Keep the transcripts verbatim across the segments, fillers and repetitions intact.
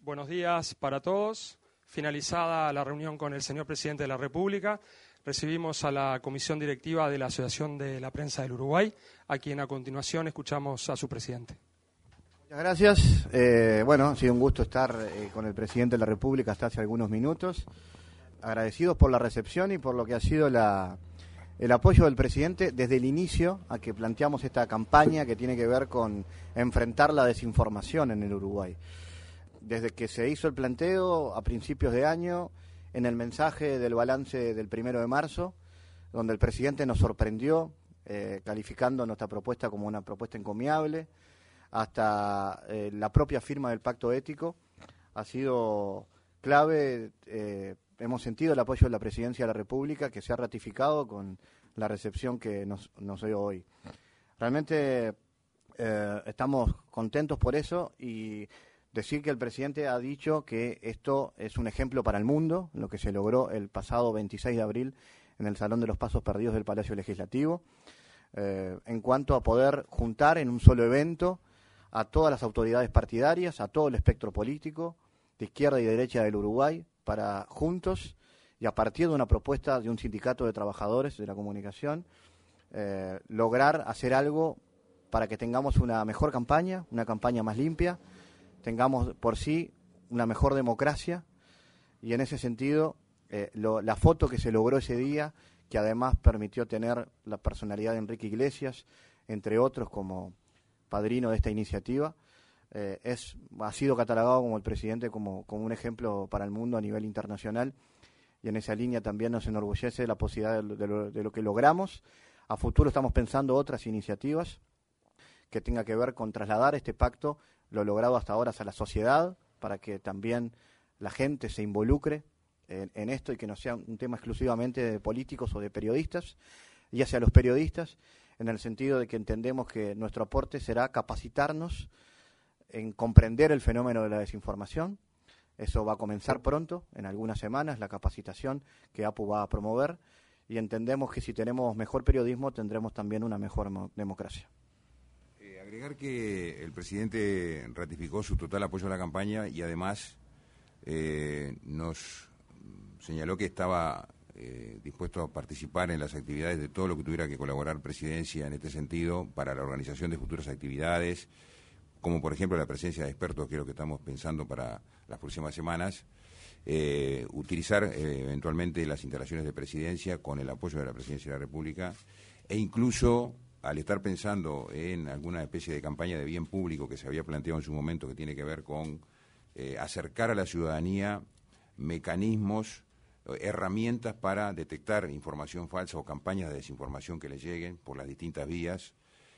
Buenos días para todos. Finalizada la reunión con el señor Presidente de la República, recibimos a la Comisión Directiva de la Asociación de la Prensa del Uruguay, a quien a continuación escuchamos a su presidente. Muchas gracias. Eh, bueno, ha sido un gusto estar eh, con el Presidente de la República hasta hace algunos minutos. Agradecidos por la recepción y por lo que ha sido la, el apoyo del Presidente desde el inicio a que planteamos esta campaña que tiene que ver con enfrentar la desinformación en el Uruguay. Desde que se hizo el planteo a principios de año, en el mensaje del balance del primero de marzo, donde el Presidente nos sorprendió, eh, calificando nuestra propuesta como una propuesta encomiable, hasta eh, la propia firma del Pacto Ético, ha sido clave. Eh, hemos sentido el apoyo de la Presidencia de la República, que se ha ratificado con la recepción que nos, nos dio hoy. Realmente eh, estamos contentos por eso y decir que el Presidente ha dicho que esto es un ejemplo para el mundo, lo que se logró el pasado veintiséis de abril en el Salón de los Pasos Perdidos del Palacio Legislativo, eh, en cuanto a poder juntar en un solo evento a todas las autoridades partidarias, a todo el espectro político, de izquierda y derecha del Uruguay, para juntos y a partir de una propuesta de un sindicato de trabajadores de la comunicación, eh, lograr hacer algo para que tengamos una mejor campaña, una campaña más limpia, tengamos por sí una mejor democracia y en ese sentido eh, lo, la foto que se logró ese día, que además permitió tener la personalidad de Enrique Iglesias, entre otros como padrino de esta iniciativa, eh, es ha sido catalogado como el presidente como, como un ejemplo para el mundo a nivel internacional y en esa línea también nos enorgullece la posibilidad de, de, lo, de lo que logramos. A futuro estamos pensando otras iniciativas que tenga que ver con trasladar este pacto, lo logrado hasta ahora, a la sociedad, para que también la gente se involucre en, en esto y que no sea un tema exclusivamente de políticos o de periodistas, y hacia los periodistas, en el sentido de que entendemos que nuestro aporte será capacitarnos en comprender el fenómeno de la desinformación. Eso va a comenzar pronto, en algunas semanas, la capacitación que A P U va a promover, y entendemos que si tenemos mejor periodismo tendremos también una mejor democracia. Agregar que el presidente ratificó su total apoyo a la campaña y además eh, nos señaló que estaba eh, dispuesto a participar en las actividades de todo lo que tuviera que colaborar Presidencia en este sentido para la organización de futuras actividades, como por ejemplo la presencia de expertos, que es lo que estamos pensando para las próximas semanas, eh, utilizar eh, eventualmente las instalaciones de Presidencia con el apoyo de la Presidencia de la República e incluso al estar pensando en alguna especie de campaña de bien público que se había planteado en su momento, que tiene que ver con eh, acercar a la ciudadanía mecanismos, herramientas para detectar información falsa o campañas de desinformación que le lleguen por las distintas vías.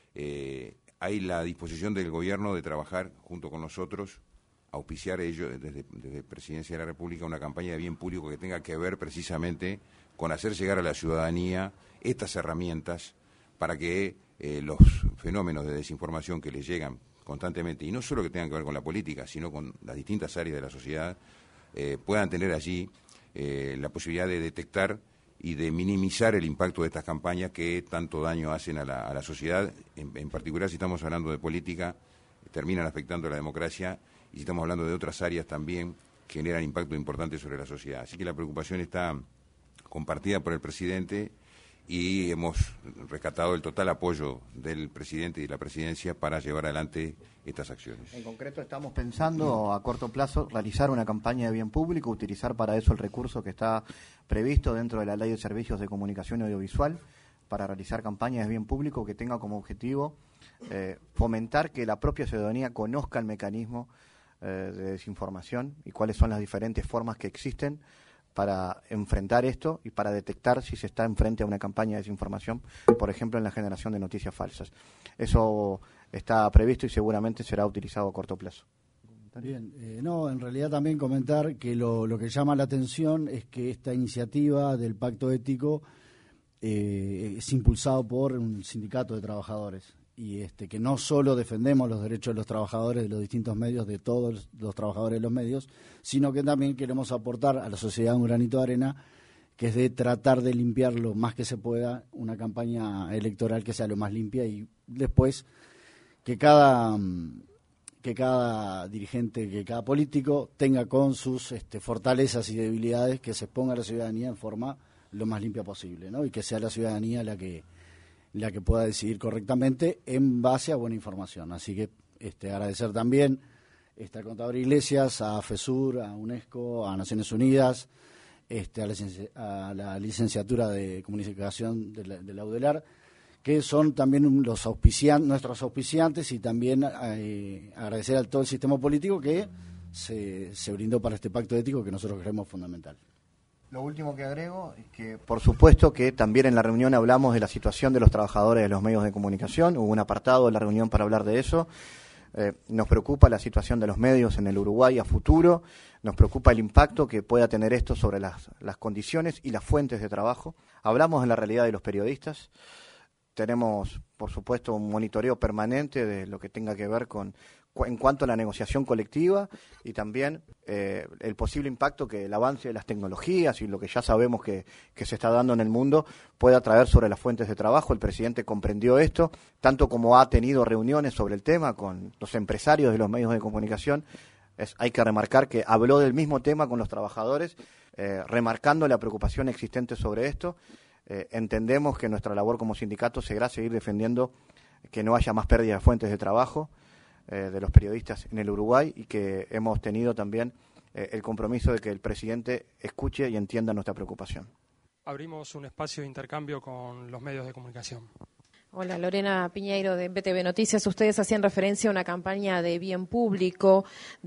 Eh, hay la disposición del gobierno de trabajar junto con nosotros, auspiciar ello desde, desde Presidencia de la República una campaña de bien público que tenga que ver precisamente con hacer llegar a la ciudadanía estas herramientas para que eh, los fenómenos de desinformación que les llegan constantemente, y no solo que tengan que ver con la política, sino con las distintas áreas de la sociedad, eh, puedan tener allí eh, la posibilidad de detectar y de minimizar el impacto de estas campañas que tanto daño hacen a la, a la sociedad, en, en particular si estamos hablando de política, terminan afectando a la democracia, y si estamos hablando de otras áreas también generan impacto importante sobre la sociedad. Así que la preocupación está compartida por el presidente y hemos rescatado el total apoyo del presidente y de la presidencia para llevar adelante estas acciones. En concreto estamos pensando a corto plazo realizar una campaña de bien público, utilizar para eso el recurso que está previsto dentro de la Ley de Servicios de Comunicación Audiovisual, para realizar campañas de bien público que tenga como objetivo eh, fomentar que la propia ciudadanía conozca el mecanismo eh, de desinformación y cuáles son las diferentes formas que existen para enfrentar esto y para detectar si se está enfrente a una campaña de desinformación, por ejemplo, en la generación de noticias falsas. Eso está previsto y seguramente será utilizado a corto plazo. Bien, eh, no, en realidad también comentar que lo, lo que llama la atención es que esta iniciativa del Pacto Ético eh, es impulsado por un sindicato de trabajadores y este que no solo defendemos los derechos de los trabajadores de los distintos medios, de todos los trabajadores de los medios, sino que también queremos aportar a la sociedad un granito de arena, que es de tratar de limpiar lo más que se pueda una campaña electoral que sea lo más limpia y después que cada que cada dirigente, que cada político tenga con sus este, fortalezas y debilidades, que se exponga a la ciudadanía en forma lo más limpia posible, ¿no? Y que sea la ciudadanía la que la que pueda decidir correctamente en base a buena información. Así que este, agradecer también este, al contador Iglesias, a FESUR, a UNESCO, a Naciones Unidas, este, a, la licenci- a la licenciatura de comunicación de la, de la UDELAR, que son también los auspician, nuestros auspiciantes, y también eh, agradecer a todo el sistema político que se, se brindó para este pacto ético que nosotros creemos fundamental. Lo último que agrego es que, por supuesto, que también en la reunión hablamos de la situación de los trabajadores de los medios de comunicación. Hubo un apartado de la reunión para hablar de eso. Eh, nos preocupa la situación de los medios en el Uruguay a futuro. Nos preocupa el impacto que pueda tener esto sobre las, las condiciones y las fuentes de trabajo. Hablamos de la realidad de los periodistas. Tenemos, por supuesto, un monitoreo permanente de lo que tenga que ver con en cuanto a la negociación colectiva y también eh, el posible impacto que el avance de las tecnologías y lo que ya sabemos que, que se está dando en el mundo pueda traer sobre las fuentes de trabajo. El presidente comprendió esto, tanto como ha tenido reuniones sobre el tema con los empresarios de los medios de comunicación. Es, hay que remarcar que habló del mismo tema con los trabajadores, eh, remarcando la preocupación existente sobre esto. Eh, entendemos que nuestra labor como sindicato será seguir defendiendo que no haya más pérdida de fuentes de trabajo eh, de los periodistas en el Uruguay, y que hemos tenido también eh, el compromiso de que el presidente escuche y entienda nuestra preocupación. Abrimos un espacio de intercambio con los medios de comunicación. Hola, Lorena Piñeiro de B T V Noticias. Ustedes hacían referencia a una campaña de bien público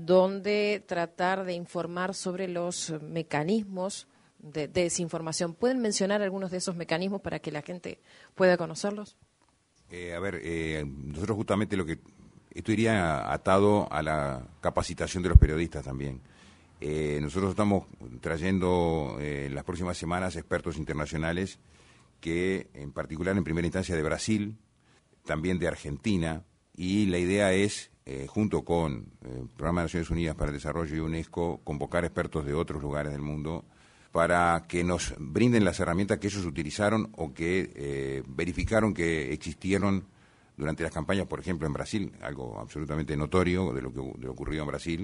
donde tratar de informar sobre los mecanismos de, de desinformación. ¿Pueden mencionar algunos de esos mecanismos para que la gente pueda conocerlos? Eh, a ver, eh, nosotros justamente lo que... Esto iría atado a la capacitación de los periodistas también. Eh, nosotros estamos trayendo eh, en las próximas semanas expertos internacionales que, en particular, en primera instancia de Brasil, también de Argentina, y la idea es, eh, junto con el Programa de Naciones Unidas para el Desarrollo y UNESCO, convocar expertos de otros lugares del mundo para que nos brinden las herramientas que ellos utilizaron o que eh, verificaron que existieron durante las campañas, por ejemplo, en Brasil, algo absolutamente notorio de lo que de lo ocurrido en Brasil,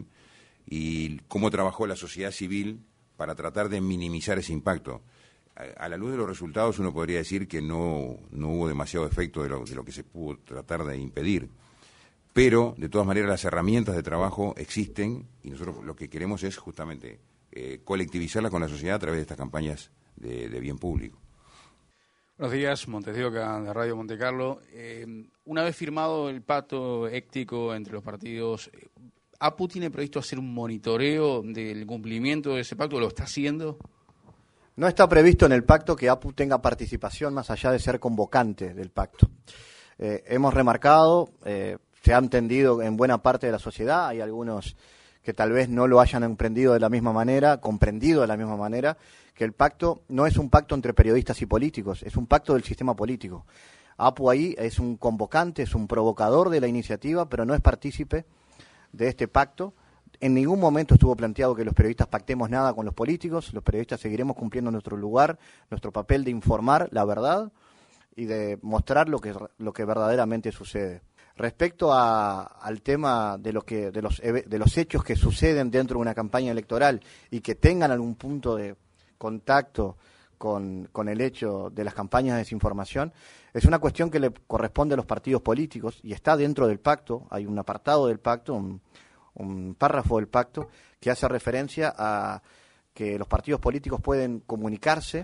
y cómo trabajó la sociedad civil para tratar de minimizar ese impacto. A, a la luz de los resultados uno podría decir que no, no hubo demasiado efecto de lo, de lo que se pudo tratar de impedir, pero de todas maneras las herramientas de trabajo existen, y nosotros lo que queremos es justamente eh, colectivizarlas con la sociedad a través de estas campañas de, de bien público. Buenos días, Montes de Oca, de Radio Monte Carlo. Eh, una vez firmado el pacto ético entre los partidos, ¿A P U tiene previsto hacer un monitoreo del cumplimiento de ese pacto? ¿Lo está haciendo? No está previsto en el pacto que A P U tenga participación más allá de ser convocante del pacto. Eh, hemos remarcado, eh, se ha entendido en buena parte de la sociedad, hay algunos que tal vez no lo hayan emprendido de la misma manera, comprendido de la misma manera, que el pacto no es un pacto entre periodistas y políticos, es un pacto del sistema político. A P U ahí es un convocante, es un provocador de la iniciativa, pero no es partícipe de este pacto. En ningún momento estuvo planteado que los periodistas pactemos nada con los políticos. Los periodistas seguiremos cumpliendo nuestro lugar, nuestro papel de informar la verdad y de mostrar lo que, lo que verdaderamente sucede. Respecto a, al tema de, lo que, de, los, de los hechos que suceden dentro de una campaña electoral y que tengan algún punto de contacto con, con el hecho de las campañas de desinformación, es una cuestión que le corresponde a los partidos políticos y está dentro del pacto. Hay un apartado del pacto, un, un párrafo del pacto que hace referencia a que los partidos políticos pueden comunicarse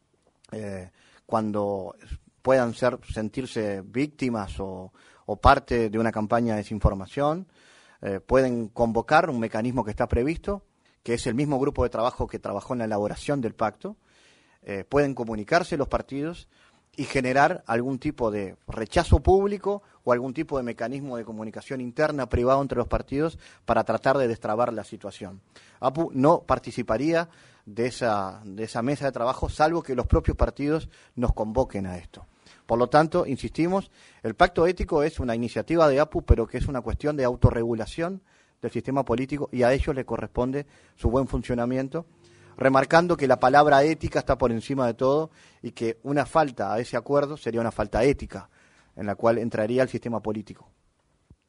eh, cuando puedan ser sentirse víctimas o, o parte de una campaña de desinformación. Eh, pueden convocar un mecanismo que está previsto, que es el mismo grupo de trabajo que trabajó en la elaboración del pacto. Eh, pueden comunicarse los partidos y generar algún tipo de rechazo público o algún tipo de mecanismo de comunicación interna, privado entre los partidos para tratar de destrabar la situación. A P U no participaría de esa, de esa mesa de trabajo, salvo que los propios partidos nos convoquen a esto. Por lo tanto, insistimos, el pacto ético es una iniciativa de A P U, pero que es una cuestión de autorregulación del sistema político y a ellos les corresponde su buen funcionamiento, remarcando que la palabra ética está por encima de todo y que una falta a ese acuerdo sería una falta ética en la cual entraría el sistema político.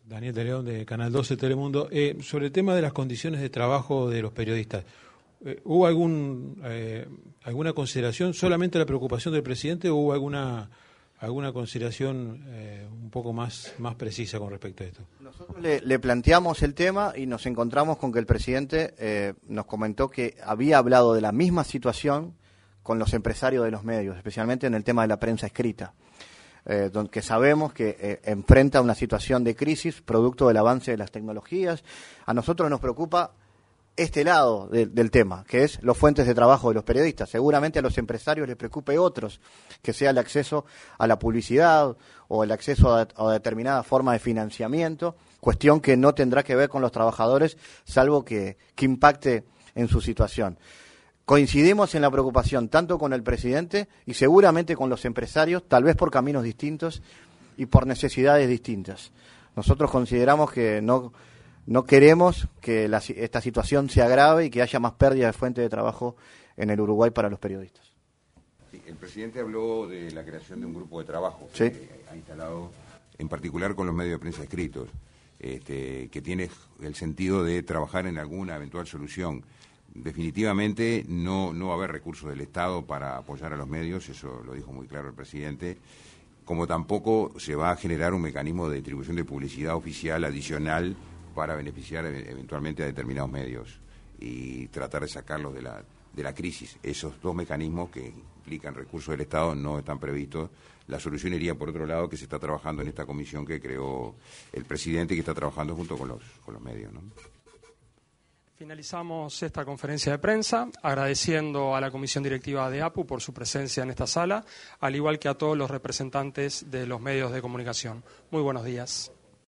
Daniel de León, de Canal doce Telemundo. Eh, sobre el tema de las condiciones de trabajo de los periodistas, eh, ¿hubo algún eh, alguna consideración, solamente la preocupación del presidente, o hubo alguna alguna consideración eh, un poco más, más precisa con respecto a esto? Nosotros le, le planteamos el tema y nos encontramos con que el presidente eh, nos comentó que había hablado de la misma situación con los empresarios de los medios, especialmente en el tema de la prensa escrita, eh, donde sabemos que eh, enfrenta una situación de crisis producto del avance de las tecnologías. A nosotros nos preocupa este lado de, del tema, que es los fuentes de trabajo de los periodistas. Seguramente a los empresarios les preocupe otros, que sea el acceso a la publicidad o el acceso a, a determinada forma de financiamiento, cuestión que no tendrá que ver con los trabajadores, salvo que, que impacte en su situación. Coincidimos en la preocupación tanto con el presidente y seguramente con los empresarios, tal vez por caminos distintos y por necesidades distintas. Nosotros consideramos que no... No queremos que la, esta situación se agrave y que haya más pérdida de fuente de trabajo en el Uruguay para los periodistas. Sí, el presidente habló de la creación de un grupo de trabajo sí. que ha instalado, en particular con los medios de prensa escritos, este, que tiene el sentido de trabajar en alguna eventual solución. Definitivamente no, no va a haber recursos del Estado para apoyar a los medios, eso lo dijo muy claro el presidente, como tampoco se va a generar un mecanismo de distribución de publicidad oficial adicional para beneficiar eventualmente a determinados medios y tratar de sacarlos de la, de la crisis. Esos dos mecanismos que implican recursos del Estado no están previstos. La solución iría por otro lado, que se está trabajando en esta comisión que creó el presidente y que está trabajando junto con los, con los medios, ¿no? Finalizamos esta conferencia de prensa agradeciendo a la Comisión Directiva de A P U por su presencia en esta sala, al igual que a todos los representantes de los medios de comunicación. Muy buenos días.